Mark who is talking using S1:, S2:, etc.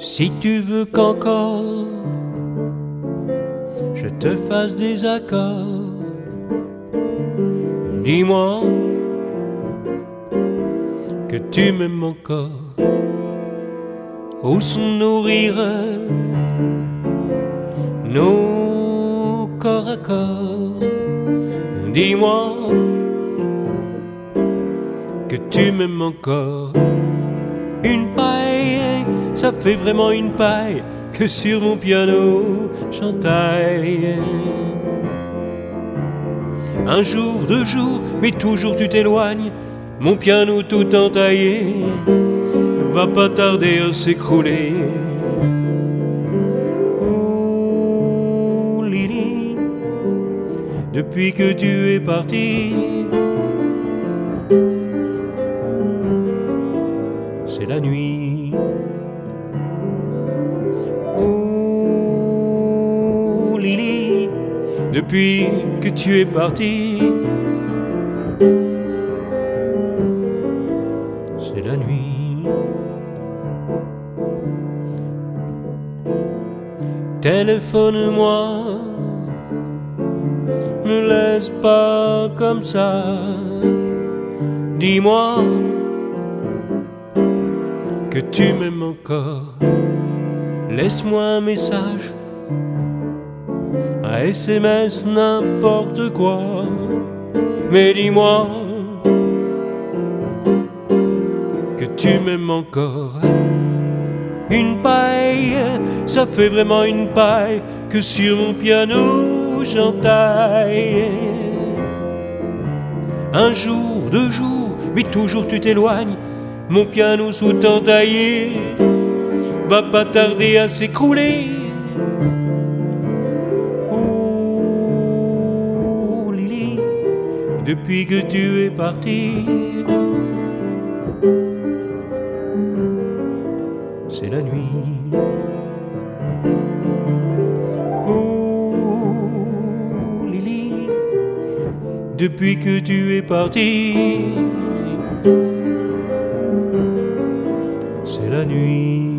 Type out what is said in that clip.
S1: Si tu veux qu'encore je te fasse des accords, dis-moi que tu m'aimes encore. Où sont nos rires, nos corps à corps? Dis-moi que tu m'aimes encore. Une paille, ça fait vraiment une paille que sur mon piano j'entaille. Un jour, 2 jours, mais toujours tu t'éloignes, mon piano tout entaillé va pas tarder à s'écrouler. Oh Lily, depuis que tu es parti, c'est la nuit. Oh Lily, depuis que tu es parti, c'est la nuit. Téléphone-moi, ne laisse pas comme ça. Dis-moi que tu m'aimes encore. Laisse-moi un message, un SMS, n'importe quoi. Mais dis-moi que tu m'aimes encore. Une paille, ça fait vraiment une paille que sur mon piano j'entaille. Un jour, 2 jours, mais toujours tu t'éloignes, mon piano sous entaillé va pas tarder à s'écrouler. Oh Lily, depuis que tu es parti, c'est la nuit. Oh Lily, depuis que tu es parti, c'est la nuit.